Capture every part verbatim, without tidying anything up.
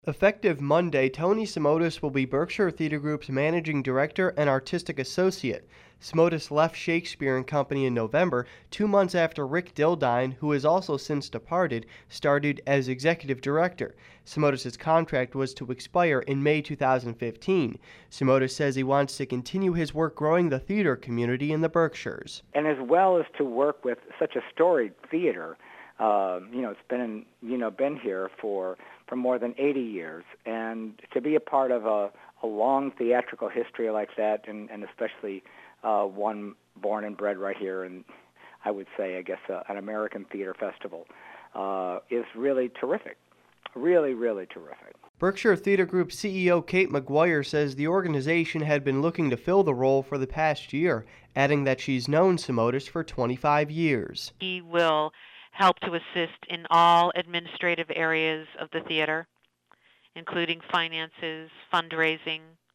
Effective Monday, Tony Simotas will be Berkshire Theatre Group's managing director and artistic associate. Simotas left Shakespeare and Company in November, two months after Rick Dildine, who has also since departed, started as executive director. Simotas' contract was to expire in May two thousand fifteen. Simotas says he wants to continue his work growing the theater community in the Berkshires. And as well as to work with such a storied theater, uh, you know, it's been you know been here for for more than eighty years, and to be a part of a, a long theatrical history like that, and, and especially uh, one born and bred right here, and I would say, I guess, uh, an American theater festival, uh, is really terrific. Really, really terrific. Berkshire Theatre Group C E O Kate McGuire says the organization had been looking to fill the role for the past year, adding that she's known Simotas for twenty-five years. He will help to assist in all administrative areas of the theater, including finances, fundraising,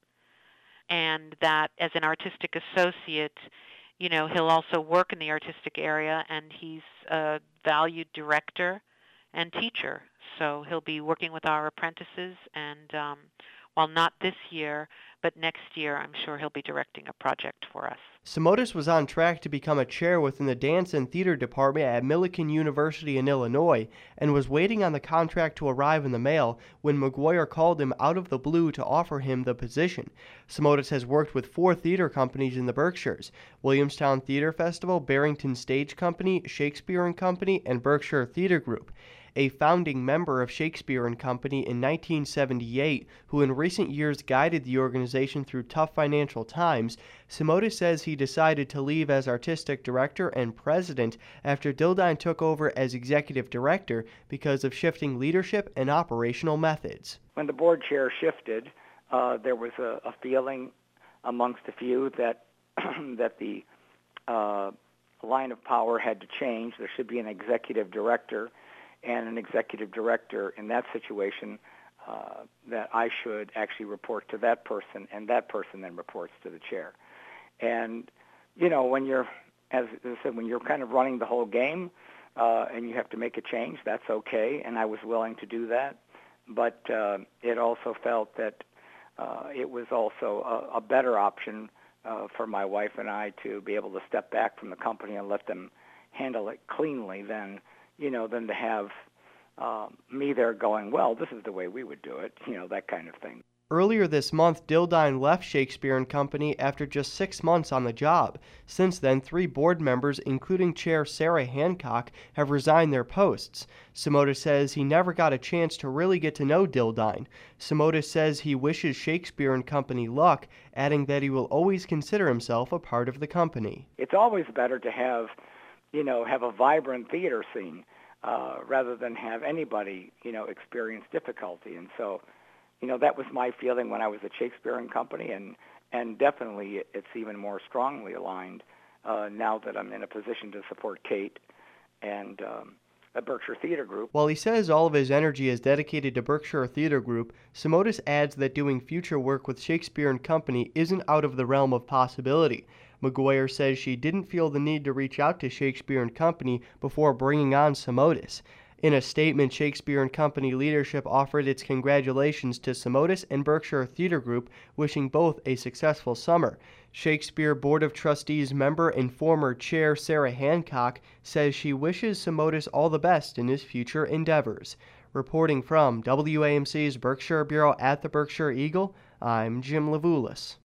and that as an artistic associate, you know, he'll also work in the artistic area, and he's a valued director and teacher. So he'll be working with our apprentices, and um, while not this year, but next year, I'm sure he'll be directing a project for us. Simotas was on track to become a chair within the dance and theater department at Millikan University in Illinois, and was waiting on the contract to arrive in the mail when McGuire called him out of the blue to offer him the position. Simotas has worked with four theater companies in the Berkshires: Williamstown Theater Festival, Barrington Stage Company, Shakespeare and Company, and Berkshire Theatre Group. A founding member of Shakespeare and Company in nineteen seventy-eight, who in recent years guided the organization through tough financial times, Simotas says he decided to leave as artistic director and president after Dildine took over as executive director because of shifting leadership and operational methods. When the board chair shifted, uh, there was a, a feeling amongst a few that that the uh, line of power had to change. There should be an executive director, and an executive director in that situation, uh, that I should actually report to that person, and that person then reports to the chair. And, you know, when you're, as I said, when you're kind of running the whole game uh, and you have to make a change, that's okay, and I was willing to do that. But uh, it also felt that uh, it was also a, a better option uh, for my wife and I to be able to step back from the company and let them handle it cleanly than you know, than to have uh, me there going, well, this is the way we would do it, you know, that kind of thing. Earlier this month, Dildine left Shakespeare and Company after just six months on the job. Since then, three board members, including Chair Sarah Hancock, have resigned their posts. Simotas says he never got a chance to really get to know Dildine. Simotas says he wishes Shakespeare and Company luck, adding that he will always consider himself a part of the company. It's always better to have you know, have a vibrant theater scene uh, rather than have anybody, you know, experience difficulty. And so, you know, that was my feeling when I was at Shakespeare and Company, and, and definitely it's even more strongly aligned uh, now that I'm in a position to support Kate and um, the Berkshire Theatre Group. While he says all of his energy is dedicated to Berkshire Theatre Group, Simotas adds that doing future work with Shakespeare and Company isn't out of the realm of possibility. McGuire says she didn't feel the need to reach out to Shakespeare and Company before bringing on Simotas. In a statement, Shakespeare and Company leadership offered its congratulations to Simotas and Berkshire Theatre Group, wishing both a successful summer. Shakespeare Board of Trustees member and former chair Sarah Hancock says she wishes Simotas all the best in his future endeavors. Reporting from W A M C's Berkshire Bureau at the Berkshire Eagle, I'm Jim Levulis.